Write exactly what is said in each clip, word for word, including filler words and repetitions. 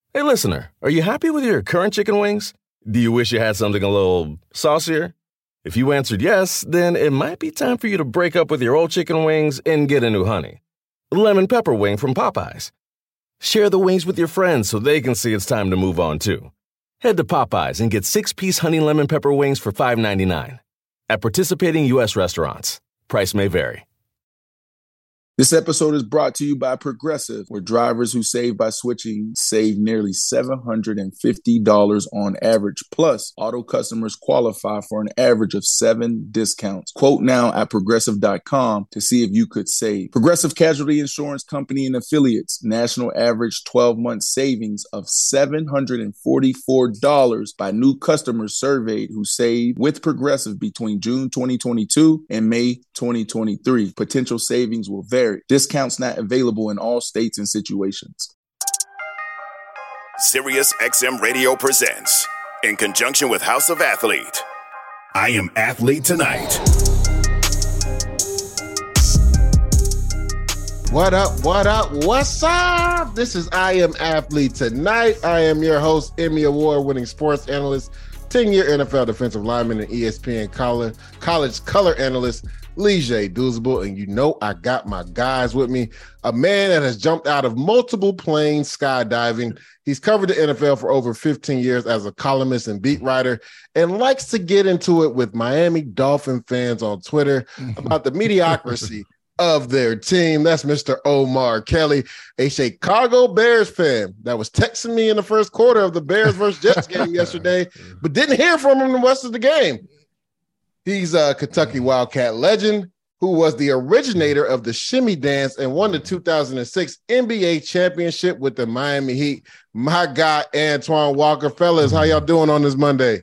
Hey, listener, are you happy with your current chicken wings? Do you wish you had something a little saucier? If you answered yes, then it might be time for you to break up with your old chicken wings and get a new honey. Lemon pepper wing from Popeyes. Share the wings with your friends so they can see it's time to move on, too. Head to Popeyes and get six-piece honey lemon pepper wings for five ninety-nine. At participating U S restaurants. Price may vary. This episode is brought to you by Progressive, where drivers who save by switching save nearly seven hundred fifty dollars on average. Plus, auto customers qualify for an average of seven discounts. Quote now at progressive dot com to see if you could save. Progressive Casualty Insurance Company and Affiliates. National average twelve-month savings of seven hundred forty-four dollars by new customers surveyed who saved with Progressive between June twenty twenty-two and May twenty twenty-three. Potential savings will vary. Discounts not available in all states and situations. Sirius X M Radio presents, in conjunction with House of Athlete, I Am Athlete Tonight. What up, what up, what's up? This is I Am Athlete Tonight. I am your host, Emmy Award-winning sports analyst, ten-year N F L defensive lineman, and E S P N college, college color analyst, Leger Douzable, and you know I got my guys with me. A man that has jumped out of multiple planes skydiving. He's covered the N F L for over fifteen years as a columnist and beat writer, and likes to get into it with Miami Dolphin fans on Twitter about the mediocrity of their team. That's Mister Omar Kelly, a Chicago Bears fan that was texting me in the first quarter of the Bears versus Jets game yesterday, but didn't hear from him the rest of the game. He's a Kentucky Wildcat legend who was the originator of the shimmy dance and won the two thousand six N B A championship with the Miami Heat. My guy, Antoine Walker. Fellas, how y'all doing on this Monday?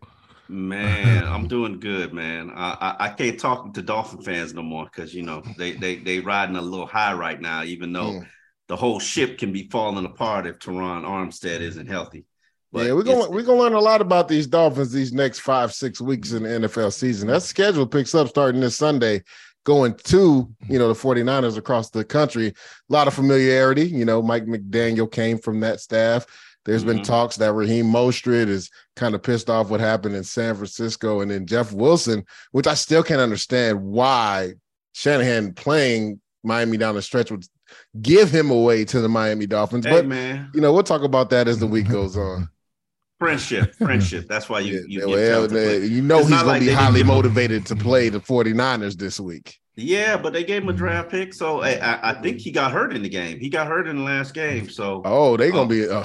Man, I'm doing good, man. I, I, I can't talk to Dolphin fans no more because, you know, they, they, they riding a little high right now, even though mm. the whole ship can be falling apart if Teron Armstead isn't healthy. But yeah, we're gonna we're gonna learn a lot about these Dolphins these next five, six weeks in the N F L season. That schedule picks up starting this Sunday, going to, you know, the 49ers across the country. A lot of familiarity. You know, Mike McDaniel came from that staff. There's mm-hmm. been talks that Raheem Mostert is kind of pissed off what happened in San Francisco, and then Jeff Wilson, which I still can't understand why Shanahan playing Miami down the stretch would give him away to the Miami Dolphins. Hey, but man, you know, we'll talk about that as the week goes on. Friendship, friendship. That's why you yeah, you, well, get you know it's he's going like to be highly motivated to play the 49ers this week. Yeah, but they gave him a draft pick, so I, I, I think he got hurt in the game. He got hurt in the last game, so oh, they gonna oh. be uh,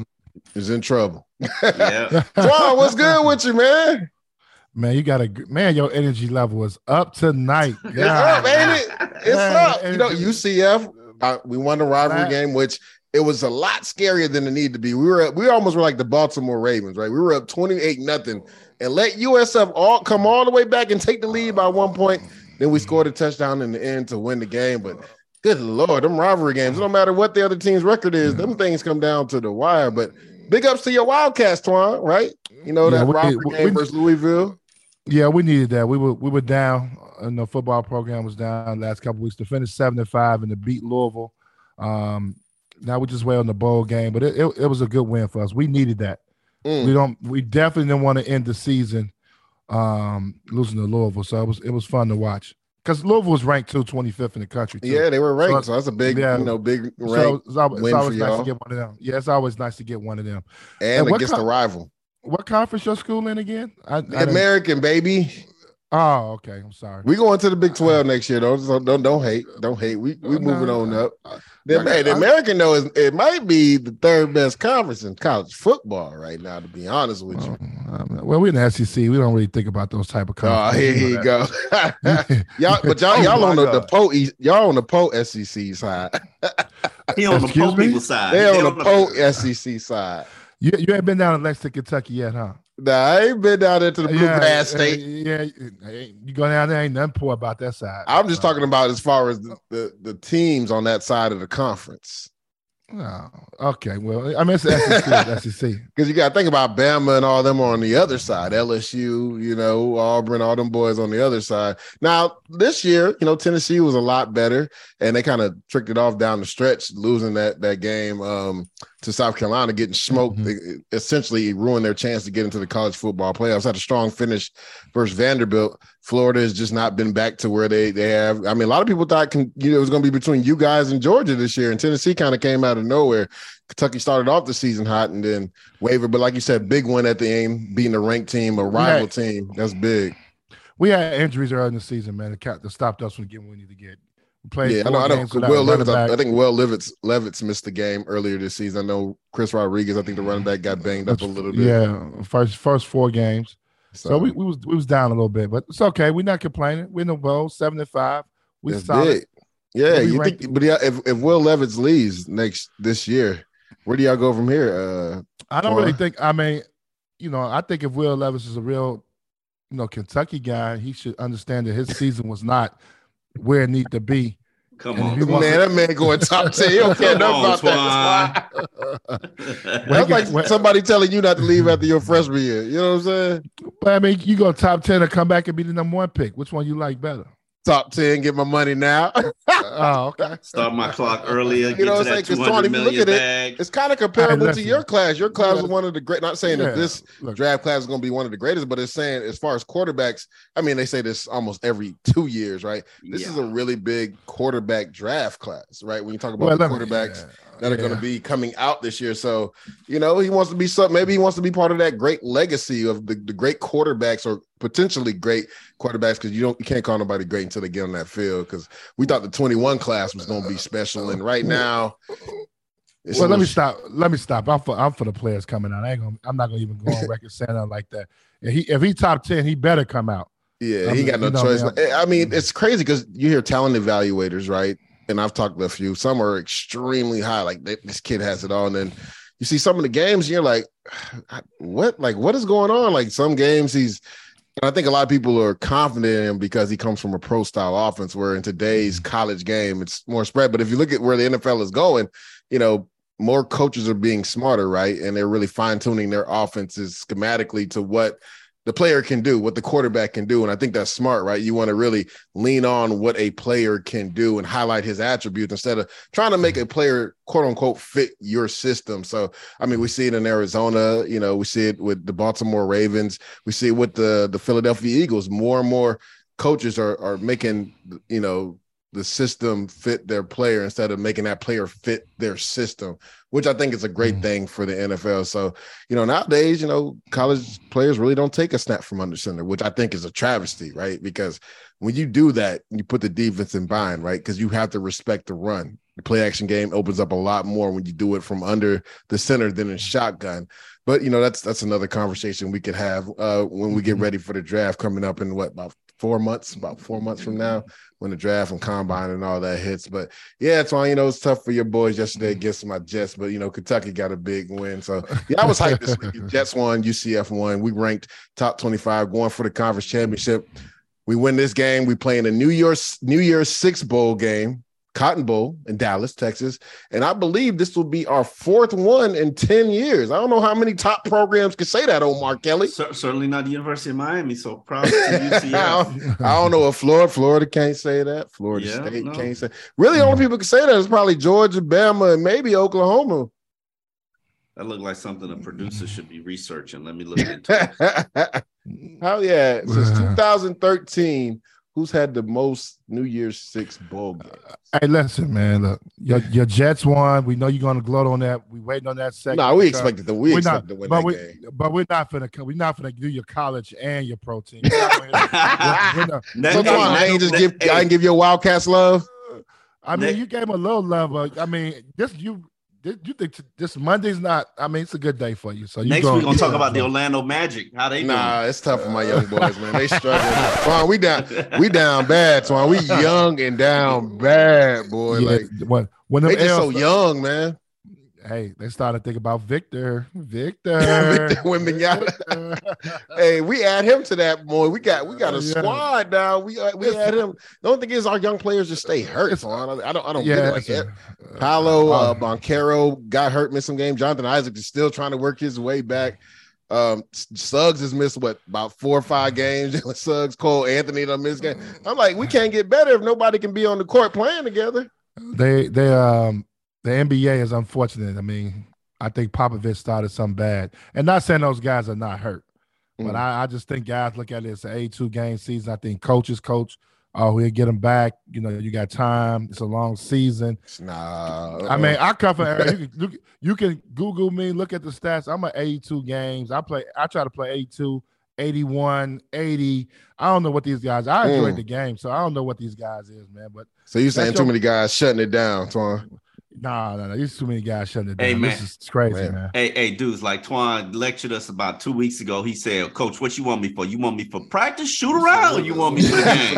is in trouble. Yeah, Twan, what's good with you, man? Man, you got a man. Your energy level is up tonight. It's up, ain't it? It's man, up. You know, U C F. Uh, we won the rivalry game, which. It was a lot scarier than it needed to be. We were we almost were like the Baltimore Ravens, right? We were up twenty-eight nothing and let U S F all come all the way back and take the lead by one point. Then we scored a touchdown in the end to win the game. But good Lord, them rivalry games, no matter what the other team's record is, them things come down to the wire. But big ups to your Wildcats, Twan, right? You know, that yeah, we, rivalry we, game we, versus Louisville. Yeah, we needed that. We were we were down, and the football program was down the last couple of weeks to finish seven and five and to beat Louisville. Um, Now we just wait on the bowl game, but it, it, it was a good win for us. We needed that. Mm. We don't. We definitely didn't want to end the season um, losing to Louisville. So it was it was fun to watch because Louisville was ranked two twenty-fifth in the country. Too. Yeah, they were ranked. So, so that's a big, yeah, you know, big rank so it's always, win it's always for nice y'all. to get one of them. Yeah, it's always nice to get one of them. And, and against con- the rival. What conference your school in again? I, I American, baby. Oh, okay. I'm sorry. We going to the Big twelve next year, though. So don't don't hate. Don't hate. We we no, moving on up. The, I, the American, though, is it might be the third best conference in college football right now, to be honest with you. Um, well, we're in the S E C. We don't really think about those type of conferences. Oh, here you go. y'all, but y'all, y'all oh on the, the Poe, y'all on the Poe S E C side. He on the Poe people side. They on the Poe S E C side. You you ain't been down to Lexington, Kentucky yet, huh? Nah, I ain't been down there to the Bluegrass yeah, State. Yeah, you go down there, ain't nothing poor about that side. I'm just talking about as far as the, the, the teams on that side of the conference. Oh, okay. Well, I mean, it's the S E C. S E C. Because you got to think about Bama and all them on the other side. L S U, you know, Auburn, all them boys on the other side. Now, this year, you know, Tennessee was a lot better, and they kind of tricked it off down the stretch, losing that that game um, to South Carolina, getting smoked, mm-hmm. essentially ruined their chance to get into the college football playoffs. Had a strong finish versus Vanderbilt. Florida has just not been back to where they they have. I mean, a lot of people thought can, you know, it was going to be between you guys and Georgia this year, and Tennessee kind of came out of nowhere. Kentucky started off the season hot and then wavered, but like you said, big win at the end, beating a ranked team, a rival had, team. That's big. We had injuries early in the season, man, that stopped us from getting what we need to get. We played yeah, I know. I know. Will Levis, I think Will Levis, Levis missed the game earlier this season. I know Chris Rodriguez. I think the running back got banged up a little bit. Yeah, first first four games. So, so we, we was we was down a little bit, but it's okay. We're not complaining. We're in the bowl, seven and five. We solid. Big. Yeah, you ranked? think? But yeah, if if Will Levis leaves next this year, where do y'all go from here? Uh, I don't really think. I mean, you know, I think if Will Levis is a real, you know, Kentucky guy, he should understand that his season was not where it need to be. Come on, man! To, that man going top ten. You don't care nothing about that. That's like when, somebody telling you not to leave after your freshman year. You know what I'm saying? But I mean, you go top ten and come back and be the number one pick. Which one you like better? Top ten, get my money now. Oh, okay. Start my clock earlier. You know what I'm saying? Because Tony, if you look at bag. it, it's kind of comparable right, to your class. Your class was one of the great. Not saying yeah, that this look. draft class is going to be one of the greatest, but it's saying as far as quarterbacks. I mean, they say this almost every two years, right? This yeah. is a really big quarterback draft class, right? When you talk about well, the quarterbacks. Me, yeah. that are yeah. going to be coming out this year. So, you know, he wants to be some, maybe he wants to be part of that great legacy of the, the great quarterbacks or potentially great quarterbacks, because you don't you can't call nobody great until they get on that field, because we thought the twenty-one class was going to be special. And right now, well, let me stop. Let me stop. I'm for I'm for the players coming out. I ain't gonna, I'm not going to even go on record saying that like that. If he, if he top ten, he better come out. Yeah, I he mean, got no you know, choice. Man, I mean, it's crazy because you hear talent evaluators, right? And I've talked to a few. Some are extremely high, like they, this kid has it all. And then you see some of the games, and you're like, what? Like, what is going on? Like some games, he's. And I think a lot of people are confident in him because he comes from a pro style offense. Where in today's college game, it's more spread. But if you look at where the N F L is going, you know, more coaches are being smarter, right? And they're really fine tuning their offenses schematically to what the player can do, what the quarterback can do. And I think that's smart, right? You want to really lean on what a player can do and highlight his attributes instead of trying to make a player, quote unquote, fit your system. So, I mean, we see it in Arizona, you know, we see it with the Baltimore Ravens. We see it with the, the Philadelphia Eagles. More and more coaches are, are making, you know, the system fit their player instead of making that player fit their system, which I think is a great thing for the N F L. So, you know, nowadays, you know, college players really don't take a snap from under center, which I think is a travesty, right? Because when you do that, you put the defense in bind, right? Because you have to respect the run. The play action game opens up a lot more when you do it from under the center than in shotgun. But, you know, that's that's another conversation we could have uh, when we get ready for the draft coming up in what, about four months, about four months from now, when the draft and combine and all that hits. But yeah, it's why, you know, it's tough for your boys yesterday against my Jets, but, you know, Kentucky got a big win. So yeah, I was hyped this week. Jets won, U C F won. We ranked top twenty-five going for the conference championship. We win this game. We play in a New Year's, New Year's Six bowl game, Cotton Bowl in Dallas, Texas. And I believe this will be our fourth one in ten years. I don't know how many top programs can say that, Omar Kelly. C- certainly not the University of Miami. So proud to U C F. I, don't, I don't know if Florida, Florida can't say that. Florida yeah, State no. can't say. Really, the only people can say that is probably Georgia, Bama, and maybe Oklahoma. That looked like something a producer should be researching. Let me look into it. Hell yeah. Since two thousand thirteen, who's had the most New Year's Six bowl games? Hey, listen, man. Look, your, your Jets won. We know you're going to gloat on that. We waiting on that second. No, nah, we expected to. We expected not, to win but that we, game. But we're not gonna. We're not gonna do your college and your pro team. We're not gonna, we're not, so I ain't just give. I ain't give you a Wildcats love. I mean, you gave him a little love, but I mean, this you. You think this Monday's not? I mean, it's a good day for you. So you next go, we're gonna talk about the Orlando Magic. How they doing? Nah, it's tough for my young boys, man. They struggling. Twan, we down, we down bad. Twan, we young and down bad, boy. Yeah, like when, when they just so young, man. Hey, they started thinking about Victor, Victor, Victor Wembanyama. Hey, we add him to that, boy. We got we got a yeah. squad now. We uh, we add him. The only thing is, our young players just stay hurt. So I don't I don't, I don't yeah, get it. Like Paolo uh, Banchero got hurt, missed some games. Jonathan Isaac is still trying to work his way back. Um, Suggs has missed what about four or five games. Suggs, Cole Anthony done missed game. I'm like, we can't get better if nobody can be on the court playing together. They they um. The N B A is unfortunate. I mean, I think Popovich started something bad. And not saying those guys are not hurt, Mm. but I, I just think guys look at it as an eighty-two game season. I think coaches coach. Oh, we'll get them back. You know, you got time. It's a long season. Nah. Uh-uh. I mean, I come from area. You can, look, you can Google me, look at the stats. I'm at eighty-two games. I play. I try to play eighty-two, eighty-one, eighty. I don't know what these guys. I enjoyed Mm. the game, so I don't know what these guys is, man. But So you're saying that's too your- many guys shutting it down, Twan? Nah, nah, nah. There's too many guys shutting it down. Hey, man. This is crazy, man. Man. Hey, hey, dudes, like Twan lectured us about two weeks ago. He said, Coach, what you want me for? You want me for practice, shoot around, or you want me for the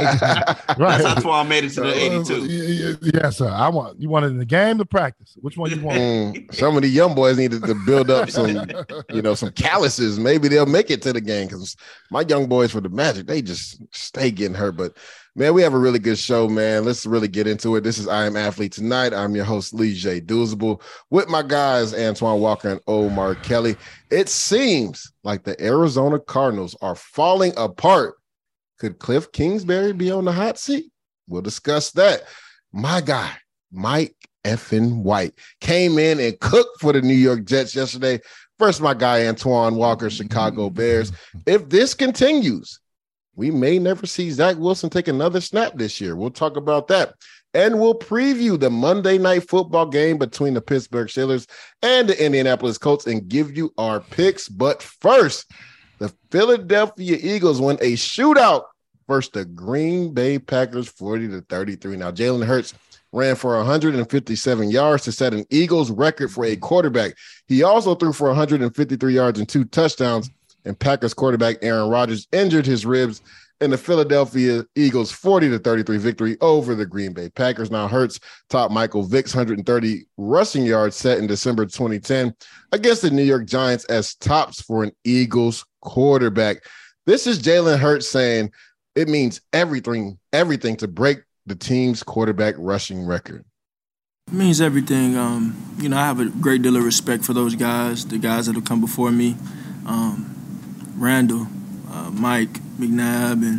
game? Right. That's how Twan made it to the eighty-two. Yeah, yes, sir. I want you want it in the game to practice. Which one you want? Mm, some of the young boys needed to build up some, you know, some calluses. Maybe they'll make it to the game because my young boys for the Magic, they just stay getting hurt. But man, we have a really good show, man. Let's really get into it. This is I Am Athlete Tonight. I'm your host, Lee J. Doozable, with my guys, Antoine Walker and Omar Kelly. It seems like the Arizona Cardinals are falling apart. Could Cliff Kingsbury be on the hot seat? We'll discuss that. My guy, Mike effing White, came in and cooked for the New York Jets yesterday. First, my guy, Antoine Walker, Chicago Bears. If this continues, we may never see Zach Wilson take another snap this year. We'll talk about that. And we'll preview the Monday night football game between the Pittsburgh Steelers and the Indianapolis Colts and give you our picks. But first, the Philadelphia Eagles won a shootout versus the Green Bay Packers forty to thirty-three. Now, Jalen Hurts ran for one hundred fifty-seven yards to set an Eagles record for a quarterback. He also threw for one hundred fifty-three yards and two touchdowns. And Packers quarterback Aaron Rodgers injured his ribs in the Philadelphia Eagles forty to thirty-three victory over the Green Bay Packers. Now Hurts topped Michael Vick's one hundred thirty rushing yards set in December twenty ten against the New York Giants as tops for an Eagles quarterback. This is Jalen Hurts saying it means everything, everything to break the team's quarterback rushing record. It means everything. Um, you know, I have a great deal of respect for those guys, the guys that have come before me. Um, Randall, uh, Mike, McNabb, and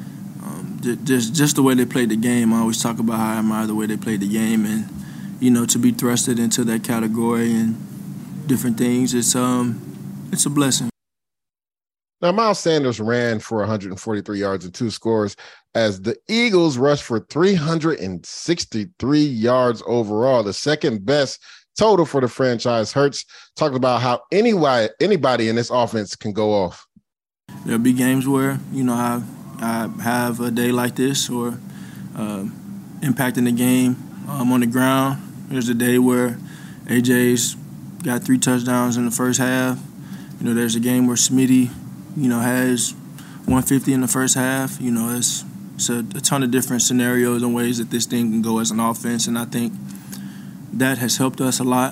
um, j- just just the way they played the game. I always talk about how I admire the way they played the game, and you know, to be thrusted into that category and different things, it's um, it's a blessing. Now, Miles Sanders ran for one hundred forty-three yards and two scores as the Eagles rushed for three hundred sixty-three yards overall, the second best total for the franchise. Hurts talked about how anybody, anybody in this offense can go off. There'll be games where, you know, I, I have a day like this or uh, impacting the game um, on the ground. There's a day where A J's got three touchdowns in the first half. You know, there's a game where Smitty, you know, has one fifty in the first half. You know, it's, it's a, a ton of different scenarios and ways that this thing can go as an offense, and I think that has helped us a lot.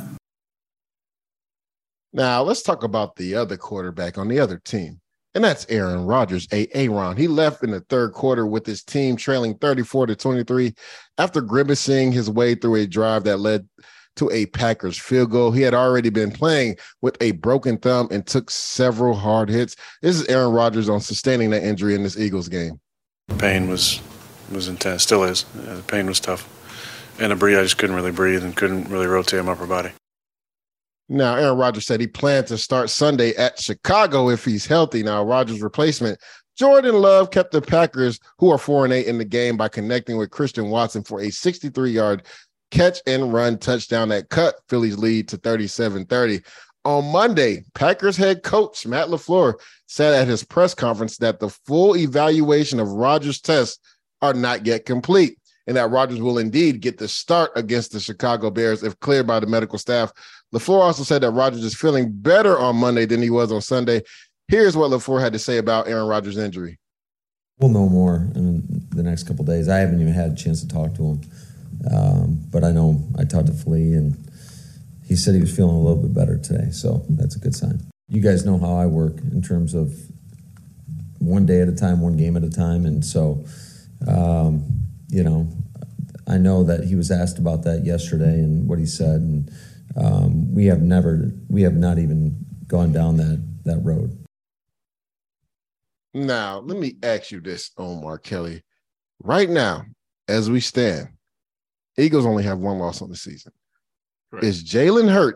Now, let's talk about the other quarterback on the other team, and that's Aaron Rodgers, a Aaron. He left in the third quarter with his team trailing thirty-four to twenty-three after grimacing his way through a drive that led to a Packers field goal. He had already been playing with a broken thumb and took several hard hits. This is Aaron Rodgers on sustaining that injury in this Eagles game. The pain was was intense, still is. Yeah, the pain was tough. And to breathe, I just couldn't really breathe and couldn't really rotate my upper body. Now, Aaron Rodgers said he planned to start Sunday at Chicago if he's healthy. Now, Rodgers' replacement, Jordan Love, kept the Packers, who are four and eight in the game, by connecting with Christian Watson for a sixty-three yard catch and run touchdown that cut Philly's lead to thirty-seven thirty. On Monday, Packers head coach Matt LaFleur said at his press conference that the full evaluation of Rodgers' tests are not yet complete, and that Rodgers will indeed get the start against the Chicago Bears if cleared by the medical staff. LaFleur also said that Rodgers is feeling better on Monday than he was on Sunday. Here's what LaFleur had to say about Aaron Rodgers' injury. We'll know more in the next couple of days. I haven't even had a chance to talk to him, um, but I know I talked to Flea, and he said he was feeling a little bit better today, so that's a good sign. You guys know how I work in terms of one day at a time, one game at a time, and so, um, you know, I know that he was asked about that yesterday and what he said, and um, we have never, we have not even gone down that that road. Now, let me ask you this, Omar Kelly. Right now, as we stand, Eagles only have one loss on the season. Correct. Is Jalen Hurts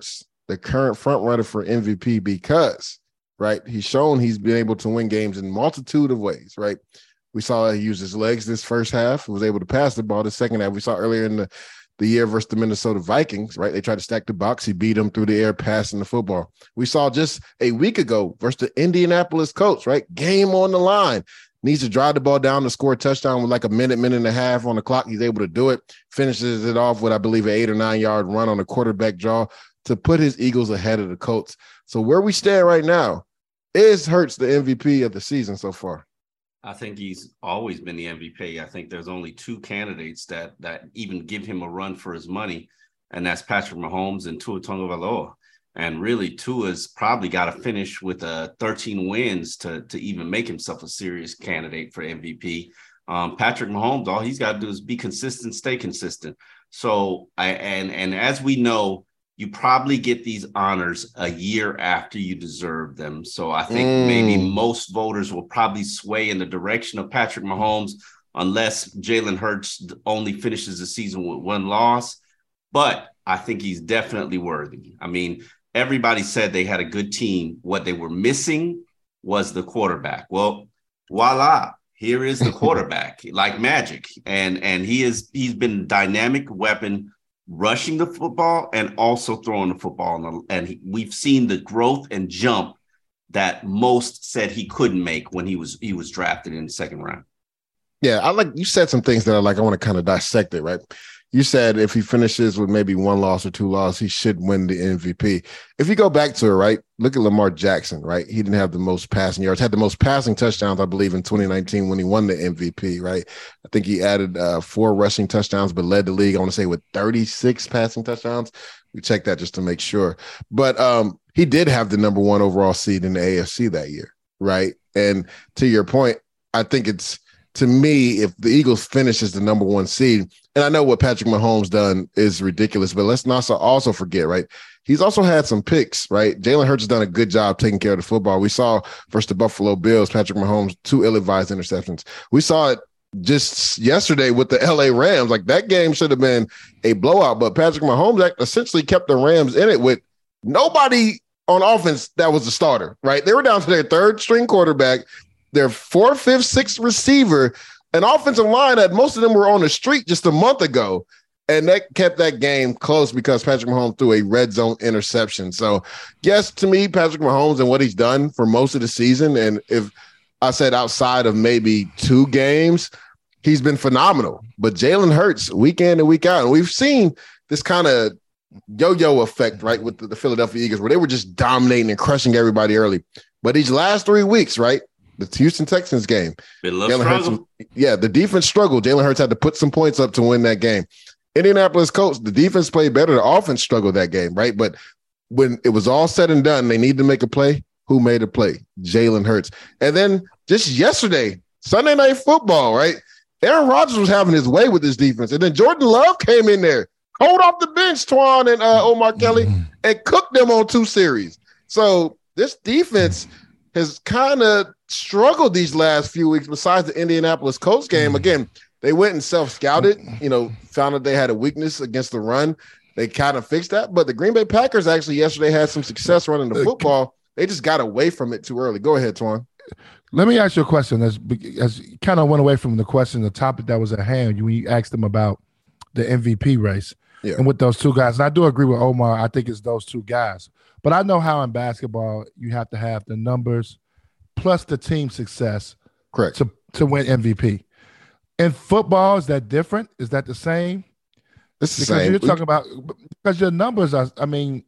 the current front runner for M V P because, right, he's shown he's been able to win games in a multitude of ways, right? We saw he used his legs this first half, was able to pass the ball. The second half, we saw earlier in the, the year versus the Minnesota Vikings, right? They tried to stack the box. He beat them through the air, passing the football. We saw just a week ago versus the Indianapolis Colts, right? Game on the line. Needs to drive the ball down to score a touchdown with like a minute, minute and a half on the clock. He's able to do it. Finishes it off with, I believe, an eight or nine yard run on a quarterback draw to put his Eagles ahead of the Colts. So where we stand right now is Hurts the M V P of the season so far. I think he's always been the M V P. I think there's only two candidates that that even give him a run for his money, and that's Patrick Mahomes and Tua Tagovailoa. And really, Tua's probably got to finish with uh, thirteen wins to, to even make himself a serious candidate for M V P. Um, Patrick Mahomes, all he's got to do is be consistent, stay consistent. So, I and and as we know, you probably get these honors a year after you deserve them. So I think mm. maybe most voters will probably sway in the direction of Patrick Mahomes unless Jalen Hurts only finishes the season with one loss. But I think he's definitely worthy. I mean, everybody said they had a good team. What they were missing was the quarterback. Well, voila, here is the quarterback, like magic. And, and he is, he's been a dynamic weapon rushing the football and also throwing the football. And he, we've seen the growth and jump that most said he couldn't make when he was he was drafted in the second round. Yeah, I like you said some things that I like. I want to kind of dissect it, right? You said if he finishes with maybe one loss or two losses, he should win the M V P. If you go back to it, right, look at Lamar Jackson, right? He didn't have the most passing yards, had the most passing touchdowns, I believe, in twenty nineteen when he won the M V P, right? I think he added uh, four rushing touchdowns, but led the league, I want to say, with thirty-six passing touchdowns. We checked that just to make sure. But um, he did have the number one overall seed in the A F C that year, right? And to your point, I think it's, to me, if the Eagles finish as the number one seed, and I know what Patrick Mahomes done is ridiculous, but let's not also forget, right? He's also had some picks, right? Jalen Hurts has done a good job taking care of the football. We saw versus the Buffalo Bills, Patrick Mahomes, two ill-advised interceptions. We saw it just yesterday with the L A Rams. Like, that game should have been a blowout, but Patrick Mahomes essentially kept the Rams in it with nobody on offense that was the starter, right? They were down to their third string quarterback, their fourth, fifth, sixth receiver, an offensive line that most of them were on the street just a month ago. And that kept that game close because Patrick Mahomes threw a red zone interception. So, yes, to me, Patrick Mahomes and what he's done for most of the season, and if I said outside of maybe two games, he's been phenomenal. But Jalen Hurts, week in and week out, and we've seen this kind of yo-yo effect, right, with the, the Philadelphia Eagles, where they were just dominating and crushing everybody early. But these last three weeks, right, the Houston Texans game, Jalen Hurts, yeah, the defense struggled. Jalen Hurts had to put some points up to win that game. Indianapolis Colts, the defense played better. The offense struggled that game, right? But when it was all said and done, they needed to make a play. Who made a play? Jalen Hurts. And then just yesterday, Sunday Night Football, right? Aaron Rodgers was having his way with this defense. And then Jordan Love came in there, cold off the bench, Twan and uh, Omar Kelly, and cooked them on two series. So this defense has kind of struggled these last few weeks besides the Indianapolis Colts game. Again, they went and self-scouted, you know, found that they had a weakness against the run. They kind of fixed that. But the Green Bay Packers actually yesterday had some success running the football. They just got away from it too early. Go ahead, Twan. Let me ask you a question. As, as kind of went away from the question, the topic that was at hand, when you asked them about the M V P race yeah. and with those two guys. And I do agree with Omar. I think it's those two guys. But I know how in basketball you have to have the numbers plus the team success correct to, to win M V P. In football, is that different? Is that the same? It's the because same. You're talking about because your numbers are. I mean,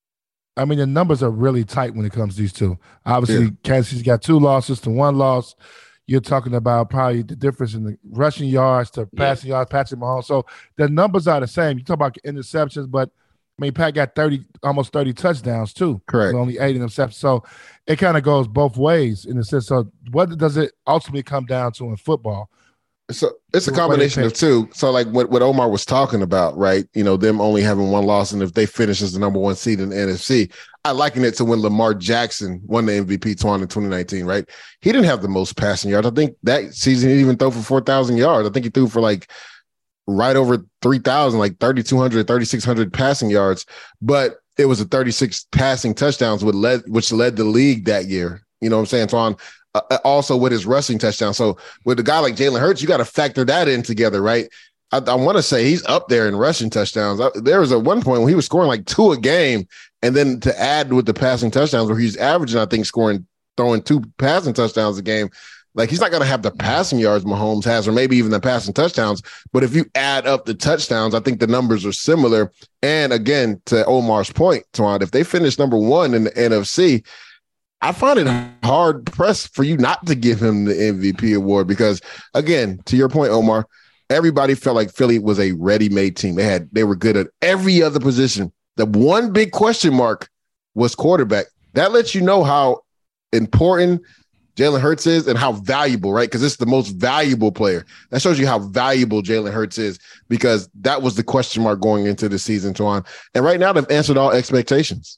I mean the numbers are really tight when it comes to these two. Obviously, yeah. Kansas City's got two losses to one loss. You're talking about probably the difference in the rushing yards to passing yeah. yards, Patrick Mahomes. So the numbers are the same. You talk about interceptions, but I mean, Pat got thirty, almost thirty touchdowns too. Correct. Only eight interceptions. So it kind of goes both ways in the sense. So what does it ultimately come down to in football? So it's a combination of two. So like what, what Omar was talking about, right? You know, them only having one loss, and if they finish as the number one seed in the N F C, I liken it to when Lamar Jackson won the M V P Twan in twenty nineteen, right? He didn't have the most passing yards. I think that season he didn't even throw for four thousand yards. I think he threw for like right over three thousand, like thirty-two hundred, thirty-six hundred passing yards. But it was a thirty-six passing touchdowns, which led, which led the league that year. You know what I'm saying? So on uh, also with his rushing touchdown. So with a guy like Jalen Hurts, you got to factor that in together, right? I, I want to say he's up there in rushing touchdowns. I, there was at one point when he was scoring like two a game, and then to add with the passing touchdowns, where he's averaging, I think, scoring, throwing two passing touchdowns a game. Like, he's not going to have the passing yards Mahomes has, or maybe even the passing touchdowns. But if you add up the touchdowns, I think the numbers are similar. And again, to Omar's point, Twan, if they finish number one in the N F C, I find it hard pressed for you not to give him the M V P award because, again, to your point, Omar, everybody felt like Philly was a ready-made team. They had they were good at every other position. The one big question mark was quarterback. That lets you know how important Jalen Hurts is and how valuable, right? Because it's the most valuable player. That shows you how valuable Jalen Hurts is because that was the question mark going into the season, Twan. And right now they've answered all expectations.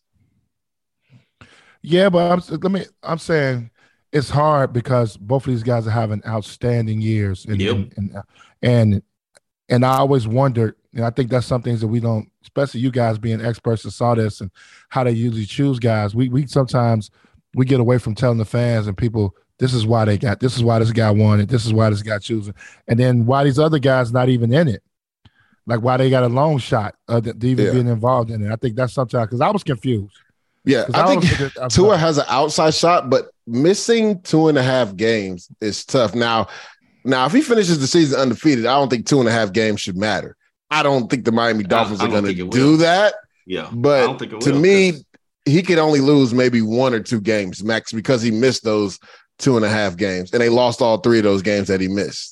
Yeah, but I'm, let me. I'm saying it's hard because both of these guys are having outstanding years, and yep. and, and and and I always wondered. And I think that's some things that we don't, especially you guys being experts that saw this and how they usually choose guys. We we sometimes we get away from telling the fans and people this is why they got, this is why this guy won it, this is why this guy choosing, and then why these other guys not even in it, like why they got a long shot uh, to even yeah. being involved in it. I think that's sometimes because I was confused. Yeah, I, I think Tua has an outside shot, but missing two and a half games is tough. Now, now if he finishes the season undefeated, I don't think two and a half games should matter. I don't think the Miami Dolphins I, I are going to do that. Yeah, but I don't think it to will, me, cause... he could only lose maybe one or two games max because he missed those two and a half games, and they lost all three of those games that he missed.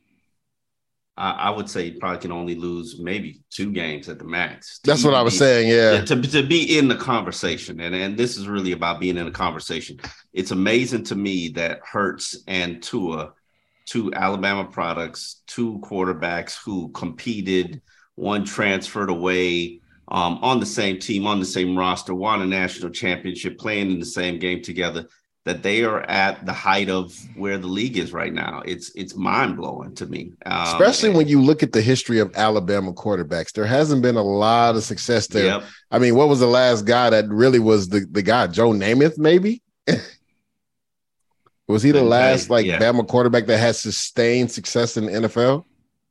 I, I would say he probably can only lose maybe two games at the max. That's what I was saying, yeah. yeah to, to be in the conversation, and, and this is really about being in a conversation. It's amazing to me that Hurts and Tua, two Alabama products, two quarterbacks who competed, one transferred away, um, on the same team, on the same roster, won a national championship, playing in the same game together, that they are at the height of where the league is right now. It's it's mind-blowing to me. Um, Especially and, when you look at the history of Alabama quarterbacks. There hasn't been a lot of success there. Yep. I mean, what was the last guy that really was the, the guy? Joe Namath, maybe? Was he the last, like, yeah. Bama quarterback that had sustained success in the N F L?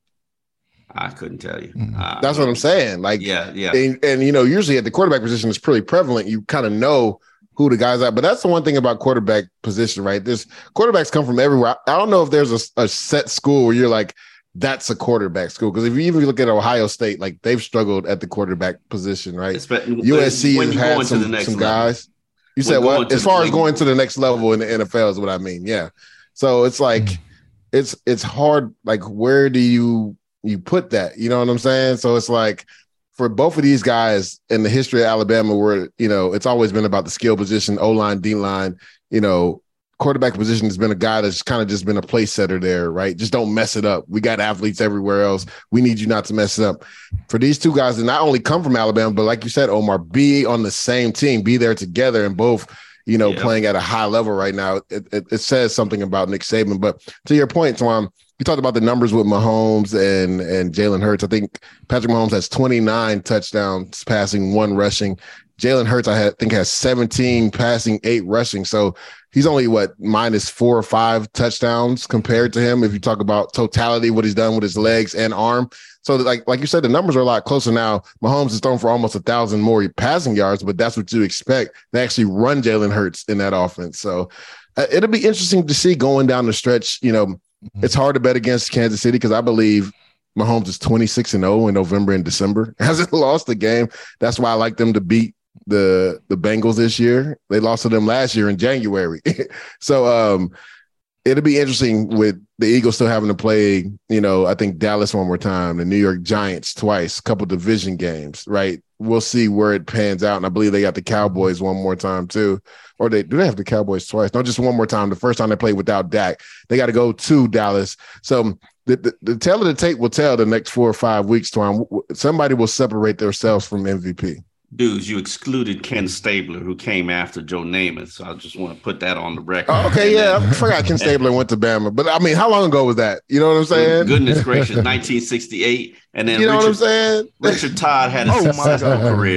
I couldn't tell you. Uh, That's what I'm saying. Like, yeah, yeah. And, and, you know, usually at the quarterback position, it's pretty prevalent. You kind of know who the guys are. But that's the one thing about quarterback position, right? There's quarterbacks come from everywhere. I don't know if there's a, a set school where you're like, that's a quarterback school. Because if you even look at Ohio State, like they've struggled at the quarterback position, right? But U S C has had some, some guys. You said what? As far as going to the next level in the N F L is what I mean. Yeah. So it's like, it's it's hard. Like, where do you you put that? You know what I'm saying? So it's like, for both of these guys in the history of Alabama, where, you know, it's always been about the skill position, O-line, D-line, you know, quarterback position has been a guy that's kind of just been a place setter there, right? Just don't mess it up. We got athletes everywhere else. We need you not to mess it up. For these two guys that not only come from Alabama, but like you said, Omar, be on the same team, be there together, and both, you know, yeah. playing at a high level right now. It, it, it says something about Nick Saban. But to your point, Twan, you talked about the numbers with Mahomes and, and Jalen Hurts. I think Patrick Mahomes has twenty-nine touchdowns passing, one rushing. Jalen Hurts, I had, think, has seventeen passing, eight rushing. So he's only, what, minus four or five touchdowns compared to him if you talk about totality, what he's done with his legs and arm. So, like like you said, the numbers are a lot closer now. Mahomes is thrown for almost a thousand more passing yards, but that's what you expect. They actually run Jalen Hurts in that offense. So uh, it'll be interesting to see going down the stretch. You know, mm-hmm. It's hard to bet against Kansas City because I believe Mahomes is twenty-six and oh in November and December. Hasn't lost a game. That's why I like them to beat the the Bengals this year. They lost to them last year in January. so um, it'll be interesting with the Eagles still having to play, you know, I think Dallas one more time, the New York Giants twice, a couple division games, right? We'll see where it pans out. And I believe they got the Cowboys one more time too. Or they do they have the Cowboys twice? No, just one more time. The first time they played without Dak. They got to go to Dallas. So the, the, the tale of the tape will tell the next four or five weeks, Twan. Somebody will separate themselves from M V P. Dudes, you excluded Ken Stabler, who came after Joe Namath. So I just want to put that on the record. Oh, okay, and yeah. Then, I forgot Ken Stabler went to Bama. But, I mean, how long ago was that? You know what I'm saying? Goodness gracious, nineteen sixty-eight. And then you know Richard, what I'm saying? Richard Todd had a oh successful career.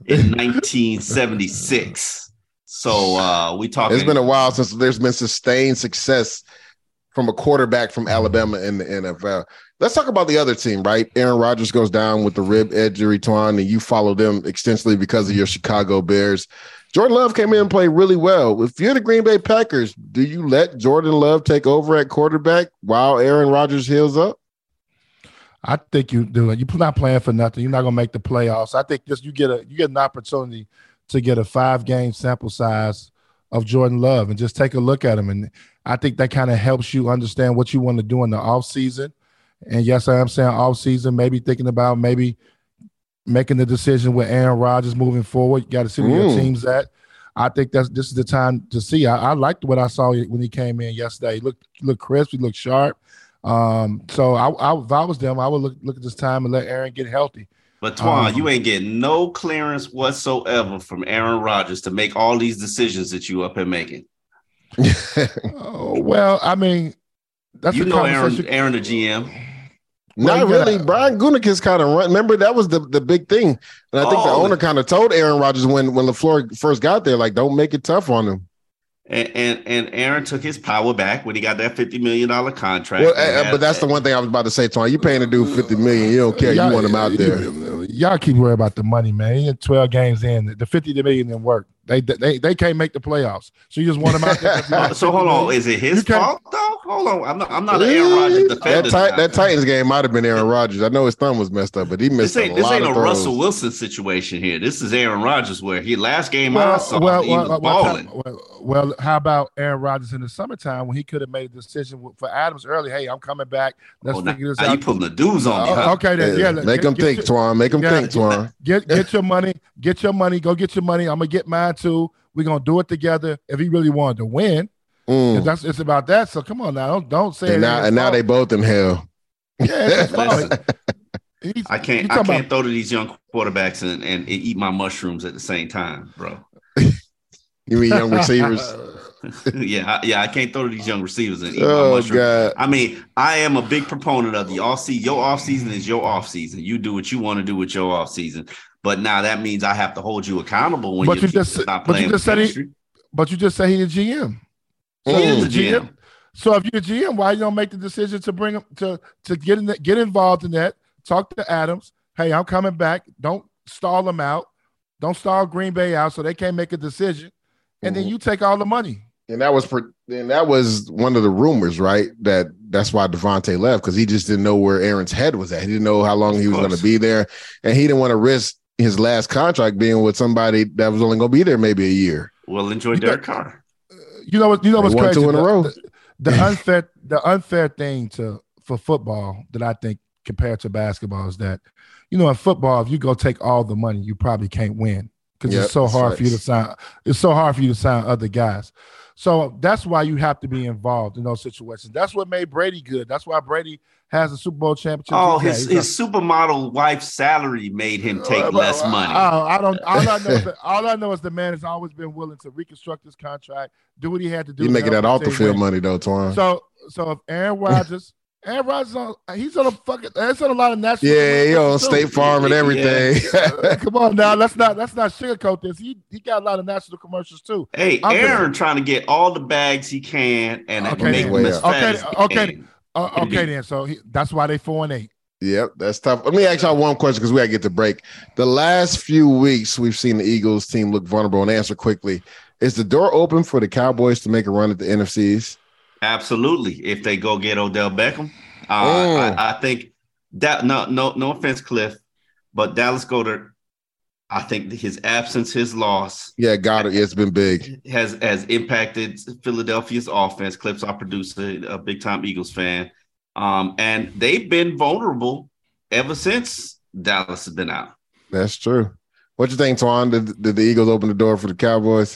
in nineteen seventy-six. So uh, we talking. It's been a while since there's been sustained success from a quarterback from Alabama in the N F L. Let's talk about the other team, right? Aaron Rodgers goes down with the rib injury, Twan, and you follow them extensively because of your Chicago Bears. Jordan Love came in and played really well. If you're the Green Bay Packers, do you let Jordan Love take over at quarterback while Aaron Rodgers heals up? I think you do it. You're not playing for nothing. You're not going to make the playoffs. I think just you get a you get an opportunity to get a five-game sample size of Jordan Love and just take a look at him. And I think that kind of helps you understand what you want to do in the offseason. And yes, I am saying offseason, maybe thinking about maybe making the decision with Aaron Rodgers moving forward. You got to see where Mm. your team's at. I think that's this is the time to see. I, I liked what I saw when he came in yesterday. He looked, he looked crisp. He looked sharp. Um, so I, I, if I was them, I would look, look at this time and let Aaron get healthy. But Twan, Um, you ain't getting no clearance whatsoever from Aaron Rodgers to make all these decisions that you up here making. Oh, well, I mean, that's you a know Aaron, conversation. Aaron the G M. Well, Not you gotta- really. Brian Gutekunst kind of run. Remember, that was the, the big thing. And I think the Oh. owner kind of told Aaron Rodgers when, when LaFleur first got there, like, don't make it tough on him. And, and and Aaron took his power back when he got that fifty million dollars contract. Well, And uh, had- but that's the one thing I was about to say, Twan. You paying a dude fifty million dollars. You don't care. You Y'all- want him out there. Y'all keep worrying about the money, man. He had twelve games in. The fifty million didn't work. They they they can't make the playoffs. So you just want him out there. 'cause he Oh, got so hold fifty on, million. is it his You can't- fault though? Hold on, I'm not. I'm not an Aaron Rodgers That, defender. tit- now. that Titans game might have been Aaron Rodgers. I know his thumb was messed up, but he missed This ain't a this lot ain't of a throws. Russell Wilson situation here. This is Aaron Rodgers, where he last game I Well, saw well, he well, was well, balling. well, well, how about Aaron Rodgers in the summertime when he could have made a decision for Adams early? Hey, I'm coming back. Let's Oh, now, figure this now out. you putting the dudes on me, Uh, huh? okay, then, Yeah, yeah. make get- him get think, your- Twan. Make him yeah, think, Twan. Get get your money. Get your money. Go get your money. I'm gonna get mine too. We're gonna do it together. If he really wanted to win, Mm. 'cause that's it's about that. So come on now, don't don't say. And it now, ain't and his now they fault. both in hell. Yeah, it's his fault. Listen, He's- I you can't. I talking can't about- throw to these young quarterbacks and, and eat my mushrooms at the same time, bro. You mean young receivers? yeah, I, yeah. I can't throw to these young receivers and eat my Oh, mushrooms. God. I mean, I am a big proponent of the off season. Your off season is your off season. You do what you want to do with your off season. But now that means I have to hold you accountable when But you you just not but playing. you just said he. chemistry. But you just say he's the G M. So He if is you're the G M. So if you're the G M, why you don't make the decision to bring him to to get in the, get involved in that? Talk to Adams. Hey, I'm coming back. Don't stall them out. Don't stall Green Bay out so they can't make a decision. And then Mhm. you take all the money. And that was per, and that was one of the rumors, right? That that's why Devontae left, because he just didn't know where Aaron's head was at. He didn't know how long he was going to be there, and he didn't want to risk his last contract being with somebody that was only going to be there maybe a year. Well, enjoy You Derek got- Carr. You know what? You know They what's won crazy? two in a The- row. The, the unfair the unfair thing to for football that I think compared to basketball is that, you know, in football, if you go take all the money, you probably can't win because Yep, it's so that's hard for you to facts. sign. It's so hard for you to sign other guys. So that's why you have to be involved in those situations. That's what made Brady good. That's why Brady has a Super Bowl championship. Oh, Yeah, his he's his supermodel wife's salary made him take Uh, less uh, money. I, I don't. All I know. Is that, all I know is the man has always been willing to reconstruct his contract, do what he had to do. You to making help that the off the team field win. money though, Twan. So, so if Aaron Rodgers, Aaron Rodgers, on, he's on a fucking, he's on a lot of national. Yeah, he on commercials, too. State Farm and everything. Uh, Come on now, let's not let's not sugarcoat this. He he got a lot of national commercials too. Hey, I'm Aaron trying to get all the bags he can and Okay, make then. them as Okay, fat as he okay, can. Uh, okay then. So he, that's why they four and eight. Yep, that's tough. Let me ask y'all one question because we got to get to break. The last few weeks, we've seen the Eagles team look vulnerable, and answer quickly. Is the door open for the Cowboys to make a run at the N F Cs? Absolutely. If they go get Odell Beckham, uh, Mm. I, I think that no, no, no offense, Cliff, but Dallas Goedert, I think his absence, his loss, Yeah, got it. Yeah, it's been big. has has impacted Philadelphia's offense. Cliff's our producer, a big time Eagles fan, um, and they've been vulnerable ever since Dallas has been out. That's true. What you think, Twan? Did, did the Eagles open the door for the Cowboys?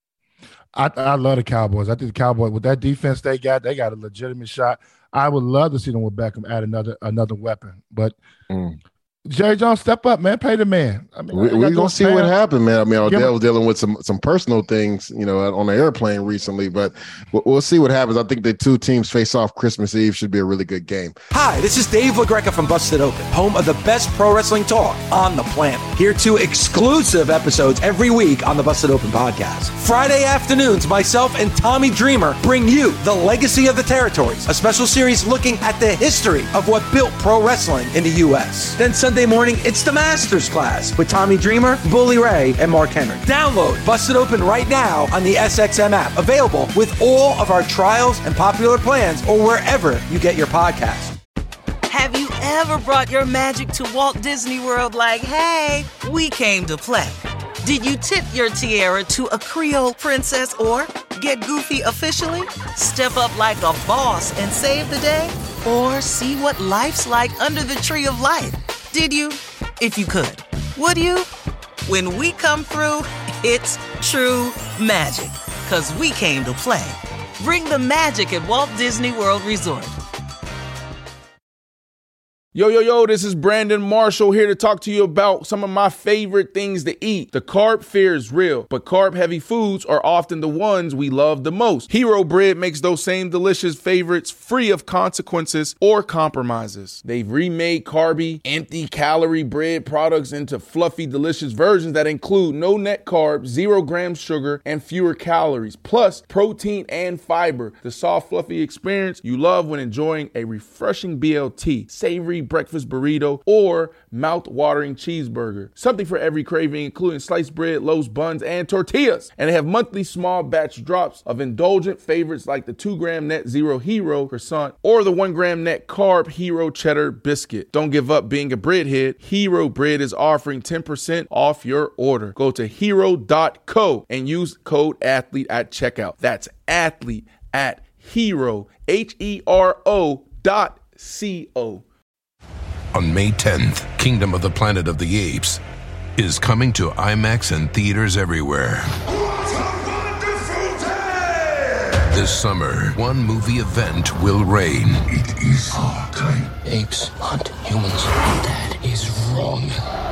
I I love the Cowboys. I think the Cowboys with that defense they got, they got a legitimate shot. I would love to see them with Beckham add another another weapon, but Mm. Jerry Jones, step up, man. Pay the man. I mean, we, we're gonna see what happened, man. I mean, Odell was dealing with some some personal things, you know, on the airplane recently, but we'll, we'll see what happens. I think the two teams face off Christmas Eve. Should be a really good game. Hi, this is Dave LaGreca from Busted Open, home of the best pro wrestling talk on the planet. Here to exclusive episodes every week on the Busted Open podcast. Friday afternoons, myself and Tommy Dreamer bring you The Legacy of the Territories, a special series looking at the history of what built pro wrestling in the U S. Then Sunday morning, it's the Masters class with Tommy Dreamer, Bully Ray, and Mark Henry. Download Busted Open right now on the S X M app, available with all of our trials and popular plans or wherever you get your podcasts. Have you ever brought your magic to Walt Disney World like, hey, we came to play? Did you tip your tiara to a Creole princess or get goofy officially? Step up like a boss and save the day? Or see what life's like under the tree of life? Did you? If you could. Would you? When we come through, it's true magic. 'Cause we came to play. Bring the magic at Walt Disney World Resort. Yo, yo, yo, this is Brandon Marshall here to talk to you about some of my favorite things to eat. The carb fear is real, but carb-heavy foods are often the ones we love the most. Hero Bread makes those same delicious favorites free of consequences or compromises. They've remade carby, empty-calorie bread products into fluffy, delicious versions that include no net carbs, zero grams sugar, and fewer calories, plus protein and fiber. The soft, fluffy experience you love when enjoying a refreshing B L T, savory breakfast burrito, or mouth-watering cheeseburger. Something for every craving, including sliced bread, loaves, buns, and tortillas. And they have monthly small batch drops of indulgent favorites like the two gram net zero Hero croissant or the one gram net carb Hero cheddar biscuit. Don't give up being a breadhead. Hero Bread is offering ten percent off your order. Go to hero dot co and use code ATHLETE at checkout. That's athlete at hero, H E R O dot C O. On May tenth, Kingdom of the Planet of the Apes is coming to IMAX and theaters everywhere. What a wonderful day! This summer, one movie event will reign. It is our time. Apes hunt humans. That is wrong.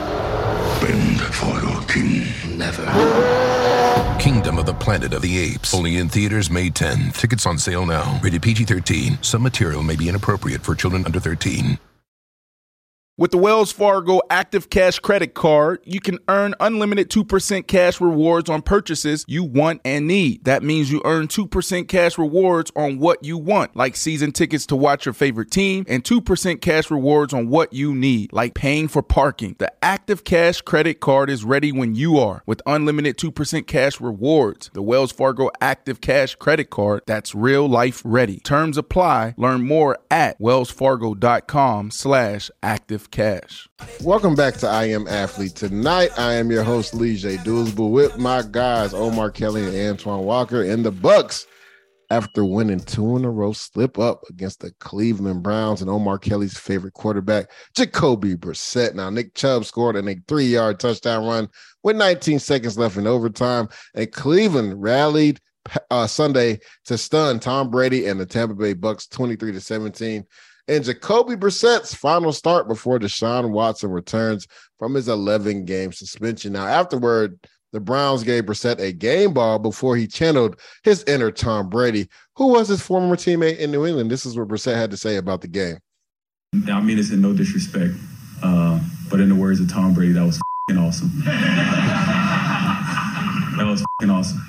Bend for your king. Never. Kingdom of the Planet of the Apes. Only in theaters May tenth. Tickets on sale now. Rated P G thirteen. Some material may be inappropriate for children under thirteen. With the Wells Fargo Active Cash Credit Card, you can earn unlimited two percent cash rewards on purchases you want and need. That means you earn two percent cash rewards on what you want, like season tickets to watch your favorite team, and two percent cash rewards on what you need, like paying for parking. The Active Cash Credit Card is ready when you are, with unlimited two percent cash rewards. The Wells Fargo Active Cash Credit Card, that's real life ready. Terms apply. Learn more at wellsfargo.com slash active cash. Welcome back to I Am Athlete. Tonight, I am your host, Lee J. Doolsby, with my guys, Omar Kelly and Antoine Walker, and the Bucks, after winning two in a row, slip up against the Cleveland Browns and Omar Kelly's favorite quarterback, Jacoby Brissett. Now, Nick Chubb scored a three-yard touchdown run with nineteen seconds left in overtime, and Cleveland rallied uh, Sunday to stun Tom Brady and the Tampa Bay Bucks twenty-three to seventeen. And Jacoby Brissett's final start before Deshaun Watson returns from his eleven-game suspension. Now, afterward, the Browns gave Brissett a game ball before he channeled his inner Tom Brady, who was his former teammate in New England. This is what Brissett had to say about the game. I mean this in no disrespect, uh, but in the words of Tom Brady, that was f***ing awesome. That was f***ing awesome.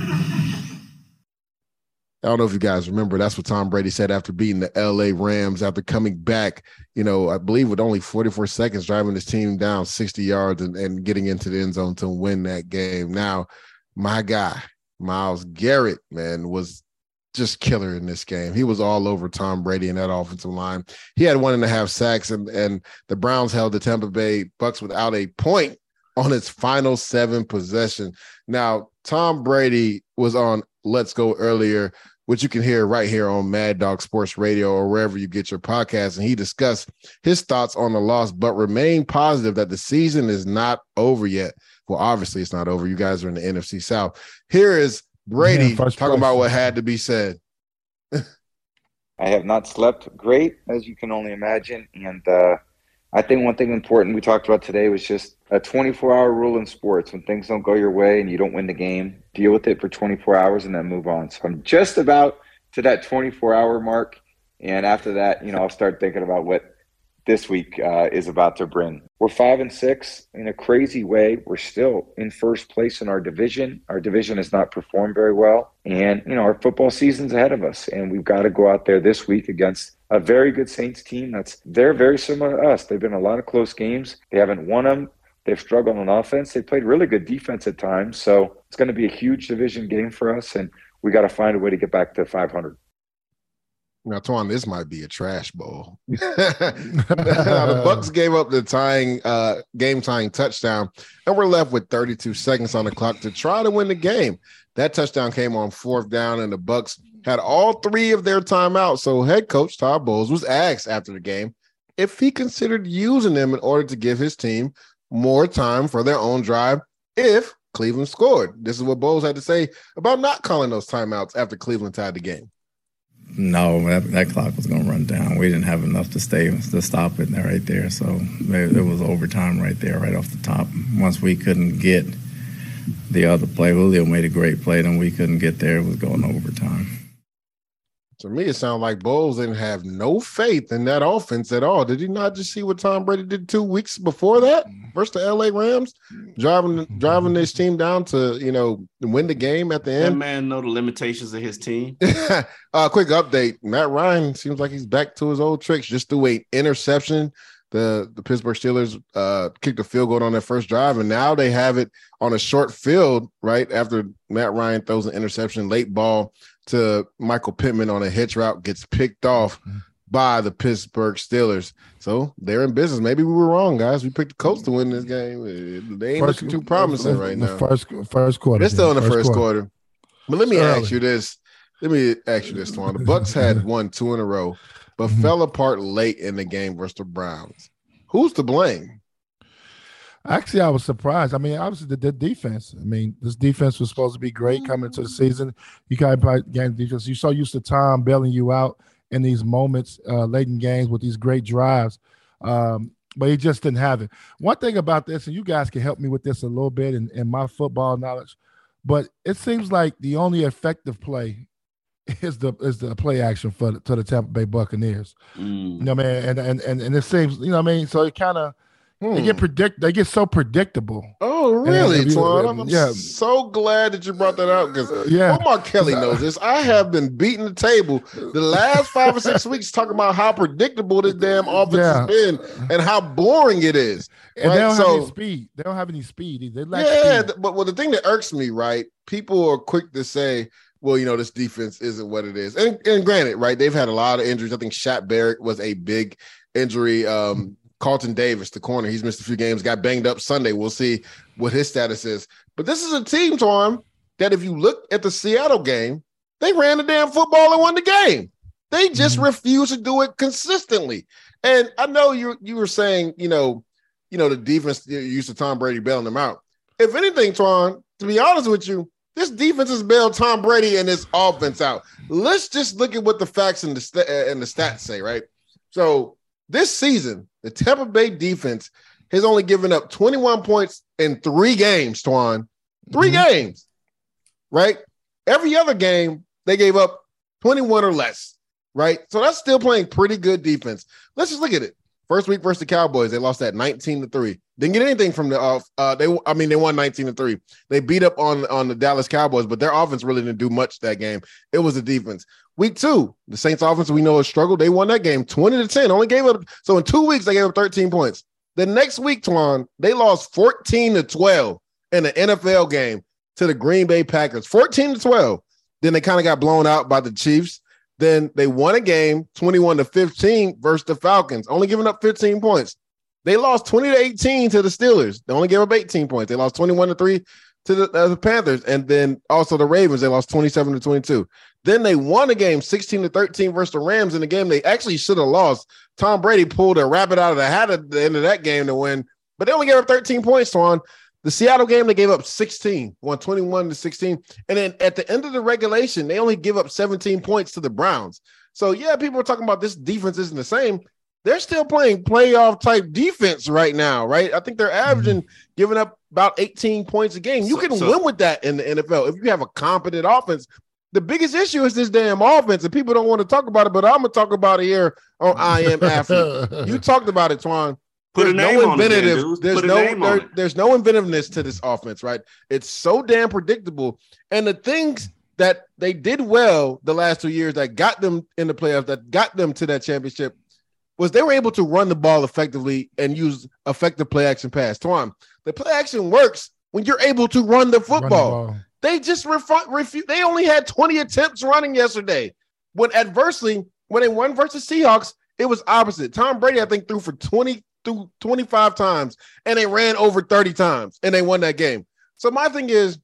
I don't know if you guys remember, that's what Tom Brady said after beating the L A Rams, after coming back, you know, I believe with only forty-four seconds, driving his team down sixty yards and, and getting into the end zone to win that game. Now, my guy, Myles Garrett, man, was just killer in this game. He was all over Tom Brady in that offensive line. He had one and a half sacks, and, and the Browns held the Tampa Bay Bucks without a point on its final seven possession. Now, Tom Brady was on Let's Go earlier, which you can hear right here on Mad Dog Sports Radio or wherever you get your podcasts. And he discussed his thoughts on the loss, but remained positive that the season is not over yet. Well, obviously it's not over. You guys are in the N F C South. Here is Brady yeah, talking place. about what had to be said. I have not slept great, as you can only imagine. And uh, I think one thing important we talked about today was just a twenty-four hour rule in sports. When things don't go your way and you don't win the game, deal with it for twenty-four hours and then move on. So I'm just about to that twenty-four hour mark. And after that, you know, I'll start thinking about what this week uh, is about to bring. We're five and six in a crazy way. We're still in first place in our division. Our division has not performed very well. And, you know, our football season's ahead of us. And we've got to go out there this week against a very good Saints team that's they're very similar to us. They've been in a lot of close games. They haven't won them. They've struggled on offense. They played really good defense at times. So it's going to be a huge division game for us. And we got to find a way to get back to five hundred. Now, Twan, this might be a trash bowl. The Bucks gave up the tying, uh, game-tying touchdown, and we're left with thirty-two seconds on the clock to try to win the game. That touchdown came on fourth down, and the Bucks had all three of their timeouts. So head coach Todd Bowles was asked after the game if he considered using them in order to give his team more time for their own drive if Cleveland scored. This is what Bowles had to say about not calling those timeouts after Cleveland tied the game. No, that, that clock was going to run down. We didn't have enough to stay to stop it right there. So it, it was overtime right there, right off the top. Once we couldn't get the other play, Julio made a great play, then we couldn't get there. It was going overtime. To me, it sounded like Bowles didn't have no faith in that offense at all. Did he not just see what Tom Brady did two weeks before that versus the L A Rams, driving driving this team down to, you know, win the game at the end? That man know the limitations of his team. uh, quick update. Matt Ryan seems like he's back to his old tricks. Just threw an interception. The, the Pittsburgh Steelers uh, kicked a field goal on their first drive, and now they have it on a short field right after Matt Ryan throws an interception, late ball to Michael Pittman on a hitch route, gets picked off by the Pittsburgh Steelers. So they're in business. Maybe we were wrong, guys. We picked the Colts to win this game. They ain't first, looking too promising right now. First, first quarter. They're still in the first, first quarter. quarter. But let me it's ask early. you this. Let me ask you this, Twan. The Bucks had won two in a row, but mm-hmm. fell apart late in the game versus the Browns. Who's to blame? Actually, I was surprised. I mean, obviously the, the defense. I mean, this defense was supposed to be great coming into the season. You got to game defense. You're so used to Tom bailing you out in these moments uh, late in games with these great drives, um, but he just didn't have it. One thing about this, and you guys can help me with this a little bit in, in my football knowledge, but it seems like the only effective play is the is the play action for the, to the Tampa Bay Buccaneers. Mm. You know, man, and and and and it seems, you know, what I mean, so it kind of. Hmm. They get predict. They get so predictable. Oh, really, Twan? I'm yeah. so glad that you brought that out because uh, yeah. Omar Kelly knows this. I have been beating the table the last five or six weeks talking about how predictable this damn offense yeah. has been and how boring it is. And right? they don't so, have any speed. They don't have any speed. They lack yeah, speed. but well, the thing that irks me, right? People are quick to say, well, you know, this defense isn't what it is. And, and granted, right, they've had a lot of injuries. I think Shaq Barrett was a big injury. Um, Carlton Davis, the corner, he's missed a few games, got banged up Sunday. We'll see what his status is. But this is a team, Tom, that if you look at the Seattle game, they ran the damn football and won the game. They just mm-hmm. refuse to do it consistently. And I know you you were saying, you know, you know, the defense used to Tom Brady bailing them out. If anything, Twan, to be honest with you, this defense has bailed Tom Brady and this offense out. Let's just look at what the facts and the st- and the stats say, right? So this season, the Tampa Bay defense has only given up twenty-one points in three games, Twan. Three mm-hmm. games, right? Every other game, they gave up twenty-one or less, right? So that's still playing pretty good defense. Let's just look at it. First week versus the Cowboys, they lost that nineteen to three. Didn't get anything from the off. Uh, they, I mean, they won nineteen to three. They beat up on, on the Dallas Cowboys, but their offense really didn't do much that game. It was the defense. Week two, the Saints offense we know has struggled. They won that game twenty to ten. Only gave up. So in two weeks, they gave up thirteen points. The next week, Twan, they lost fourteen to twelve in an N F L game to the Green Bay Packers. fourteen to twelve. Then they kind of got blown out by the Chiefs. Then they won a game twenty-one to fifteen versus the Falcons, only giving up fifteen points. They lost twenty to eighteen to the Steelers. They only gave up eighteen points. They lost twenty-one to three to the, uh, the Panthers. And then also the Ravens, they lost twenty-seven to twenty-two. Then they won a game sixteen to thirteen versus the Rams in the game they actually should have lost. Tom Brady pulled a rabbit out of the hat at the end of that game to win, but they only gave up thirteen points, Twan. The Seattle game, they gave up sixteen, won twenty-one to sixteen. And then at the end of the regulation, they only give up seventeen points to the Browns. So, yeah, people are talking about this defense isn't the same. they're still playing playoff type defense right now, right? I think they're averaging mm-hmm. giving up about eighteen points a game. You so, can so, win with that in the N F L if you have a competent offense. The biggest issue is this damn offense, and people don't want to talk about it, but I'm going to talk about it here on I Am Athlete. You talked about it, Twan. Put there's a name no on it, inventive, there's Put a no name on there, it. There's no inventiveness to this offense, right? It's so damn predictable. And the things that they did well the last two years that got them in the playoffs, that got them to that championship, was they were able to run the ball effectively and use effective play action pass. Twan, the play action works when you're able to run the football. Run the they just refu- refu- they only had twenty attempts running yesterday. When adversely, when they won versus Seahawks, it was opposite. Tom Brady, I think, threw for twenty through twenty-five times, and they ran over thirty times, and they won that game. So my thing is,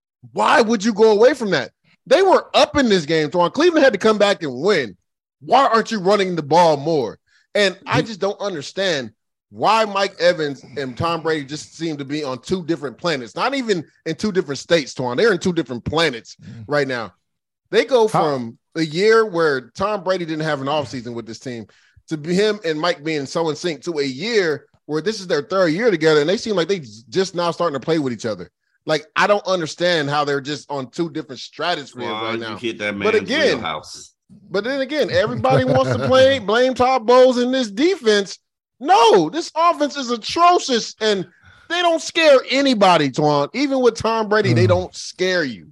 why would you go away from that? They were up in this game, Twan. Cleveland had to come back and win. Why aren't you running the ball more? And I just don't understand why Mike Evans and Tom Brady just seem to be on two different planets, not even in two different states, Twan. They're in two different planets right now. They go from a year where Tom Brady didn't have an offseason with this team to be him and Mike being so in sync to a year where this is their third year together, and they seem like they just now starting to play with each other. Like, I don't understand how they're just on two different stratospheres well, right now. You hit that man's but again, wheelhouse. But then again, everybody wants to play blame Todd Bowles in this defense. No, this offense is atrocious, and they don't scare anybody, Twan. Even with Tom Brady, they don't scare you.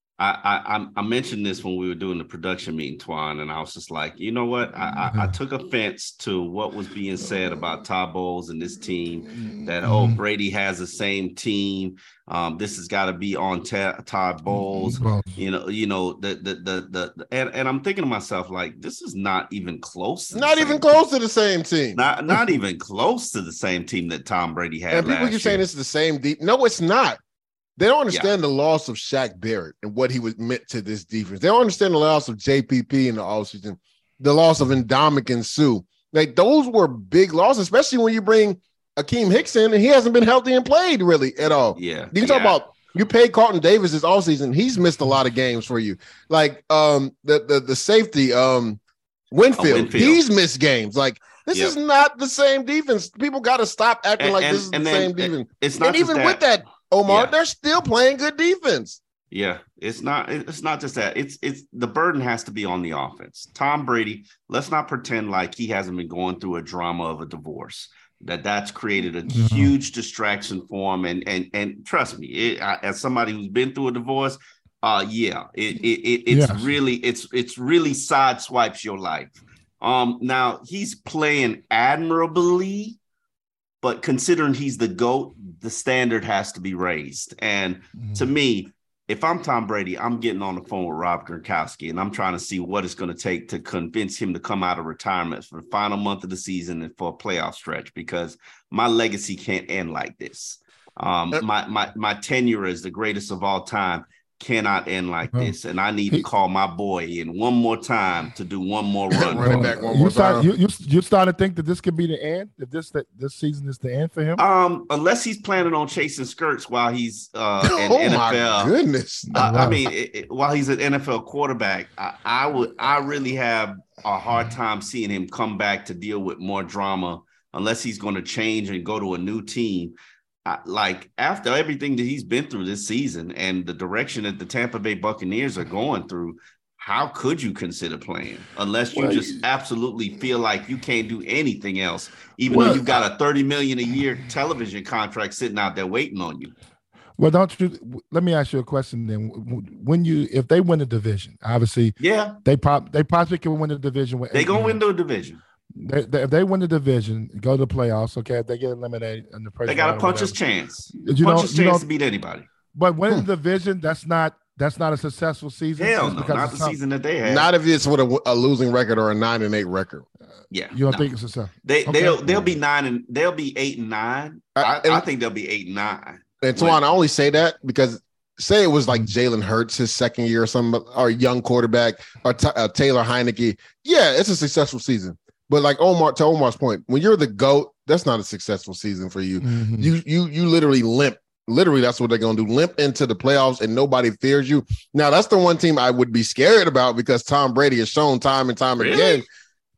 I, I I mentioned this when we were doing the production meeting, Twan, and I was just like, you know what? I, I, I took offense to what was being said about Todd Bowles and this team, that, oh, Brady has the same team. Um, this has got to be on ta- Todd Bowles. You know, you know, the the the the, the and, and I'm thinking to myself, like, this is not even close. Not even close to the same team. Not not even close to the same team that Tom Brady had. And people last keep saying year. this is the same deep. No, it's not. They don't understand yeah. the loss of Shaq Barrett and what he was meant to this defense. They don't understand the loss of J P P in the offseason, the loss of Ndamukong Suh. Like, those were big losses, especially when you bring Akeem Hicks in, and he hasn't been healthy and played really at all. Yeah. You yeah. talk about you paid Carlton Davis this offseason. He's missed a lot of games for you. Like um the the, the safety, um Winfield, oh, Winfield, he's missed games. Like, this yep. is not the same defense. People got to stop acting and, like and, this is the then, same defense. It's not and even that. with that, Omar, yeah. they're still playing good defense. Yeah, it's not it's not just that. It's it's the burden has to be on the offense. Tom Brady, let's not pretend like he hasn't been going through a drama of a divorce. That that's created a mm-hmm. huge distraction for him. And and and trust me, it, I, as somebody who's been through a divorce, uh, yeah, it it, it it's yes. really it's it's really sideswipes your life. Um, now he's playing admirably. But considering he's the GOAT, the standard has to be raised. And mm-hmm. to me, if I'm Tom Brady, I'm getting on the phone with Rob Gronkowski, and I'm trying to see what it's going to take to convince him to come out of retirement for the final month of the season and for a playoff stretch, because my legacy can't end like this. Um, my my my tenure as the greatest of all time cannot end like this, and I need to call my boy in one more time to do one more run. Run back one more you start, time. You, you you starting to think that this could be the end? If this that this season is the end for him? Um, unless he's planning on chasing skirts while he's uh an oh N F L. My goodness! Uh, I mean, it, it, while he's an N F L quarterback, I, I would I really have a hard time seeing him come back to deal with more drama, unless he's going to change and go to a new team. I, like, after everything that he's been through this season and the direction that the Tampa Bay Buccaneers are going through, how could you consider playing unless you well, just absolutely feel like you can't do anything else, even well, though you've got a thirty million dollars a year television contract sitting out there waiting on you? Well, don't you? Let me ask you a question then. When you, if they win the division, obviously, yeah, they pop, they possibly can win the division. With they gonna win the division. They, they, if they win the division, go to the playoffs. Okay, if they get eliminated in the first, they got a puncher's chance. You puncher's chance you know, to beat anybody. But winning the division, that's not that's not a successful season. Hell no, not the season that they had. Not if it's with a, a losing record or a nine and eight record. Yeah, you don't no. think it's a success? They okay. they'll they'll be nine and they'll be eight and nine. I, I, I think they'll be eight and nine. And Twan, I only say that because say it was like Jalen Hurts his second year or something, or a young quarterback, or t- uh, Taylor Heineke. Yeah, it's a successful season. But like Omar, to Omar's point, when you're the GOAT, that's not a successful season for you. Mm-hmm. You you you literally limp. Literally, that's what they're going to do. Limp into the playoffs, and nobody fears you. Now, that's the one team I would be scared about because Tom Brady has shown time and time really? again.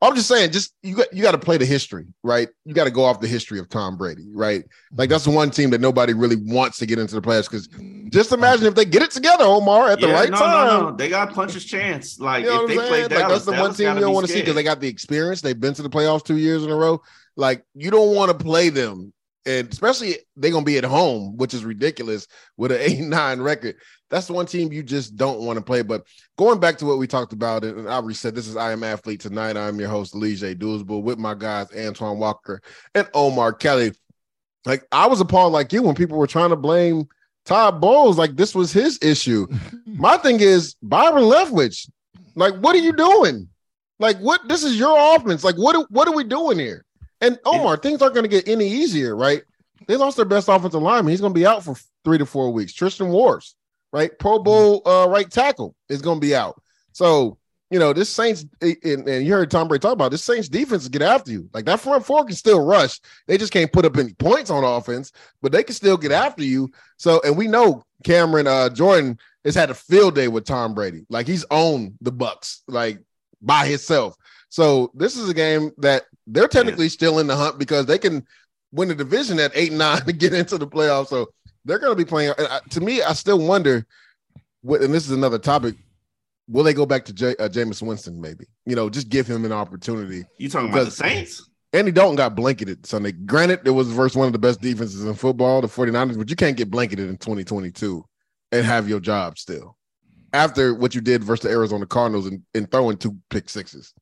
I'm just saying, just you got you got to play the history, right? You got to go off the history of Tom Brady, right? Like that's the one team that nobody really wants to get into the playoffs because just imagine if they get it together, Omar, at yeah, the right no, time. No, no, they got puncher's chance. Like you know if they play Dallas, like, that's the Dallas one team you don't want to see because they got the experience. They've been to the playoffs two years in a row. Like you don't want to play them, and especially they're gonna be at home, which is ridiculous with an eight nine record. That's the one team you just don't want to play. But going back to what we talked about, and I already said, this is I Am Athlete Tonight. I'm your host, Elijah Doolsbull, with my guys, Antoine Walker and Omar Kelly. Like, I was appalled like you when people were trying to blame Todd Bowles. Like, this was his issue. My thing is, Byron Leftwich, like, what are you doing? Like, what? This is your offense. Like, what, what are we doing here? And Omar, things aren't going to get any easier, right? They lost their best offensive lineman. He's going to be out for three to four weeks. Tristan Wirfs. Right, Pro Bowl uh, right tackle is going to be out. So you know this Saints, and, and you heard Tom Brady talk about this Saints defense to get after you. Like that front four can still rush. They just can't put up any points on offense, but they can still get after you. So, and we know Cameron uh, Jordan has had a field day with Tom Brady. Like he's owned the Bucks like by himself. So this is a game that they're technically still in the hunt because they can win the division at eight and nine to get into the playoffs. So. They're going to be playing. Uh, to me, I still wonder, what, and this is another topic, will they go back to J, uh, Jameis Winston maybe? You know, just give him an opportunity. You talking about the Saints? Andy Dalton got blanketed Sunday. Granted, it was versus one of the best defenses in football, the 49ers, but you can't get blanketed in twenty twenty-two and have your job still after what you did versus the Arizona Cardinals and, and throwing two pick sixes.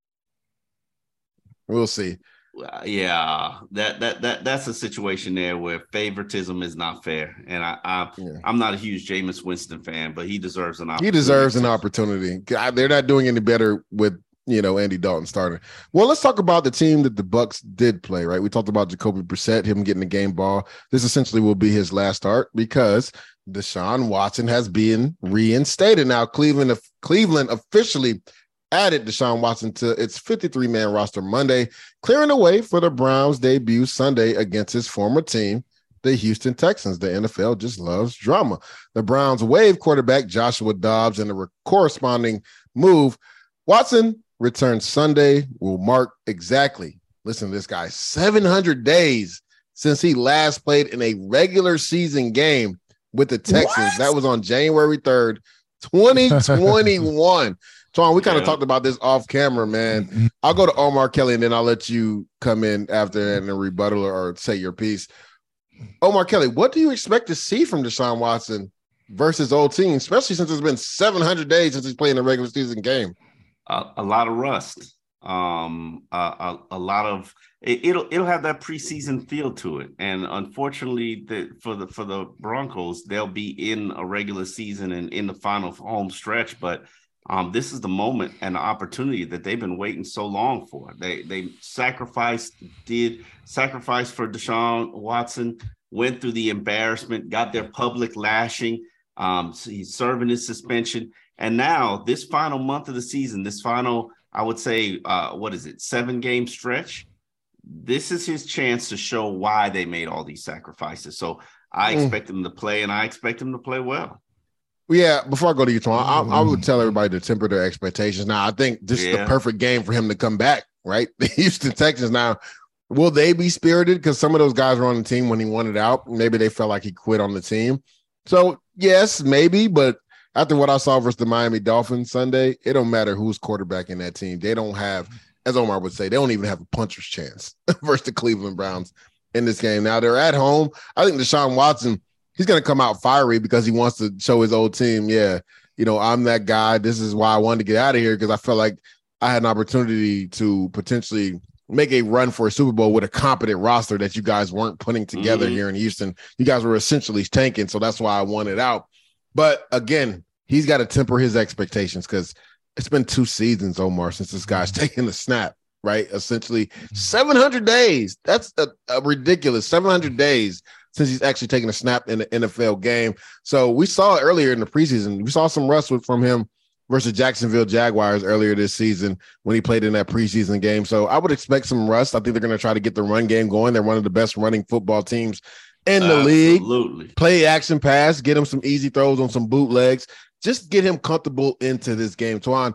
We'll see. Uh, yeah, that that that that's a situation there where favoritism is not fair, and I, I yeah. I'm not a huge Jameis Winston fan, but he deserves an opportunity. He deserves an opportunity. They're not doing any better with you know Andy Dalton starting. Well, let's talk about the team that the Bucks did play. Right, we talked about Jacoby Brissett, him getting the game ball. This essentially will be his last start because Deshaun Watson has been reinstated. Now, Cleveland Cleveland officially added Deshaun Watson to its fifty-three man roster Monday, clearing the way for the Browns' debut Sunday against his former team, the Houston Texans. The N F L just loves drama. The Browns waived quarterback Joshua Dobbs in a corresponding move. Watson returns Sunday, will mark exactly, listen to this guy, seven hundred days since he last played in a regular season game with the Texans. What? That was on January third, twenty twenty-one. Tom, we kind of yeah. talked about this off camera, man. I'll go to Omar Kelly and then I'll let you come in after and a rebuttal or say your piece. Omar Kelly, what do you expect to see from Deshaun Watson versus old team, especially since it's been seven hundred days since he's playing a regular season game? A, a lot of rust, um, a, a, a lot of it, it'll it'll have that preseason feel to it, and unfortunately, the, for the for the Broncos, they'll be in a regular season and in the final home stretch, but. Um, this is the moment and the opportunity that they've been waiting so long for. They they sacrificed, did sacrifice for Deshaun Watson, went through the embarrassment, got their public lashing. Um, so he's serving his suspension. And now this final month of the season, this final, I would say, uh, what is it, seven game stretch? This is his chance to show why they made all these sacrifices. So I mm. expect him to play, and I expect him to play well. Yeah, before I go to you, Tom, I, I would tell everybody to temper their expectations. Now, I think this yeah. is the perfect game for him to come back, right? The Houston Texans. Now, will they be spirited? Because some of those guys were on the team when he wanted out. Maybe they felt like he quit on the team. So, yes, maybe. But after what I saw versus the Miami Dolphins Sunday, it don't matter who's quarterback in that team. They don't have, as Omar would say, they don't even have a puncher's chance versus the Cleveland Browns in this game. Now, they're at home. I think Deshaun Watson, he's going to come out fiery because he wants to show his old team, yeah, you know, I'm that guy. This is why I wanted to get out of here because I felt like I had an opportunity to potentially make a run for a Super Bowl with a competent roster that you guys weren't putting together mm-hmm. here in Houston. You guys were essentially tanking, so that's why I wanted out. But, again, he's got to temper his expectations because it's been two seasons, Omar, since this guy's taken the snap, right? Essentially seven hundred days. That's a, a ridiculous seven hundred days since he's actually taking a snap in the N F L game. So we saw earlier in the preseason, we saw some rust from him versus Jacksonville Jaguars earlier this season when he played in that preseason game. So I would expect some rust. I think they're going to try to get the run game going. They're one of the best running football teams in the Absolutely. league. Play action pass, get him some easy throws on some bootlegs. Just get him comfortable into this game. Twan,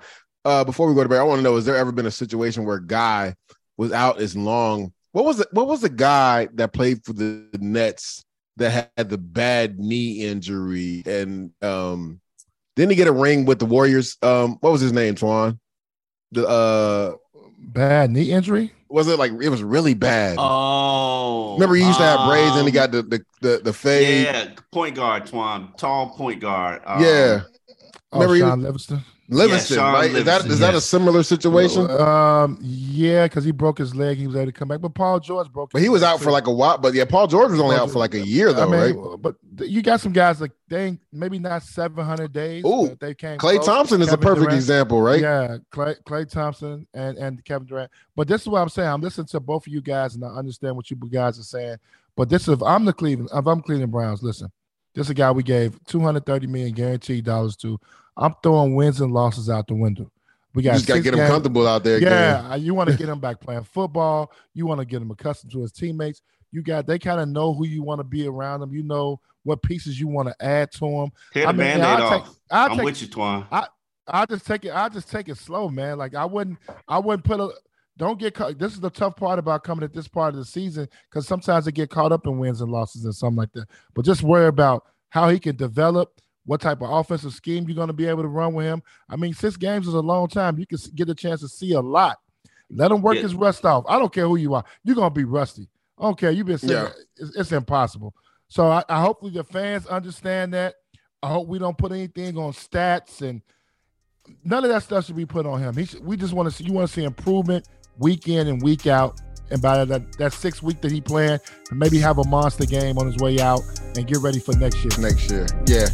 uh, before we go to break, I want to know: has there ever been a situation where a guy was out as long? What was it? What was the guy that played for the Nets that had the bad knee injury, and um, didn't he get a ring with the Warriors? Um, what was his name, Twan? The uh, bad knee injury? Was it like it was really bad? Oh, remember he used to have braids, um, and he got the the the, the fade. Yeah, point guard, Twan, tall point guard. Um, yeah, remember oh, Sean he, Livingston. Livingston, yeah, right? Livingston, is that is yes. that a similar situation? Um, yeah, because he broke his leg, he was able to come back. But Paul George broke. But he was out for like a while. But yeah, Paul George was only out for like a year, though, I mean, right? But you got some guys like they ain't, maybe not seven hundred days. Ooh, but they came. Klay close. Thompson is Kevin a perfect Durant. example, right? Yeah, Klay, Klay Thompson and and Kevin Durant. But this is what I'm saying. I'm listening to both of you guys, and I understand what you guys are saying. But this is if I'm the Cleveland, if I'm Cleveland Browns, listen, this is a guy we gave two hundred thirty million guaranteed dollars to. I'm throwing wins and losses out the window. We got you just got to get him games. comfortable out there. Yeah, again. You want to get him back playing football. You want to get him accustomed to his teammates. You got they kind of know who you want to be around them. You know what pieces you want to add to them. Tear the I mean, Band-Aid I'll off. take, I'll I'm take, with you, Twan. I I just take it. I just take it slow, man. Like I wouldn't. I wouldn't put a. Don't get caught. This is the tough part about coming at this part of the season because sometimes they get caught up in wins and losses and something like that. But just worry about how he can develop. What type of offensive scheme you're going to be able to run with him. I mean, six games is a long time. You can get a chance to see a lot. Let him work yeah. his rust off. I don't care who you are. You're going to be rusty. I don't care. You've been saying yeah. it's, it's impossible. So I, I hopefully the fans understand that. I hope we don't put anything on stats and none of that stuff should be put on him. He should, we just want to see, you want to see improvement week in and week out. And by that, that sixth week that he playing, maybe have a monster game on his way out and get ready for next year. Next year. Yeah.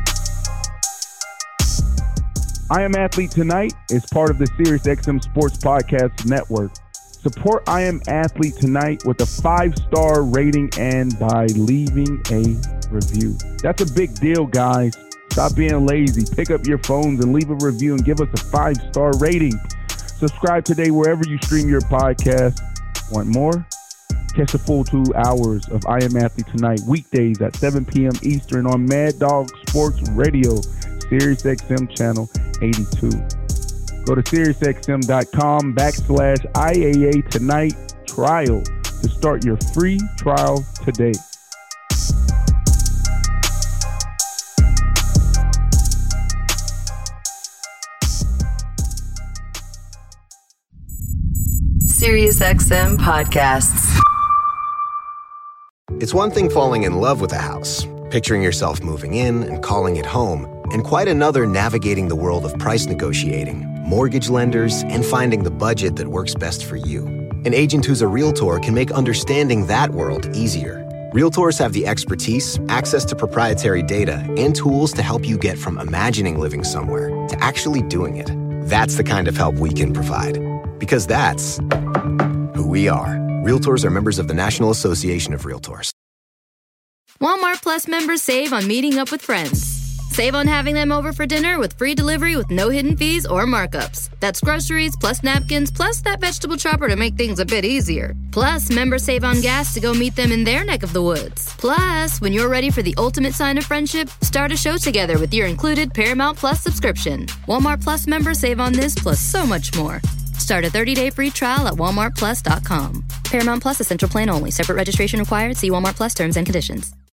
I Am Athlete Tonight is part of the SiriusXM Sports Podcast Network. Support I Am Athlete Tonight with a five-star rating and by leaving a review. That's a big deal, guys. Stop being lazy. Pick up your phones and leave a review and give us a five-star rating. Subscribe today wherever you stream your podcast. Want more? Catch the full two hours of I Am Athlete Tonight weekdays at seven p.m. Eastern on Mad Dog Sports Radio, SiriusXM channel eighty-two. Go to SiriusXM.com backslash IAA Tonight trial to start your free trial today. SiriusXM Podcasts. It's one thing falling in love with a house, picturing yourself moving in and calling it home, and quite another navigating the world of price negotiating, mortgage lenders, and finding the budget that works best for you. An agent who's a Realtor can make understanding that world easier. Realtors have the expertise, access to proprietary data, and tools to help you get from imagining living somewhere to actually doing it. That's the kind of help we can provide. Because that's who we are. Realtors are members of the National Association of Realtors. Walmart Plus members save on meeting up with friends. Save on having them over for dinner with free delivery with no hidden fees or markups. That's groceries, plus napkins, plus that vegetable chopper to make things a bit easier. Plus, members save on gas to go meet them in their neck of the woods. Plus, when you're ready for the ultimate sign of friendship, start a show together with your included Paramount Plus subscription. Walmart Plus members save on this plus so much more. Start a thirty-day free trial at walmart plus dot com. Paramount Plus Essential Plan only. Separate registration required. See Walmart Plus terms and conditions.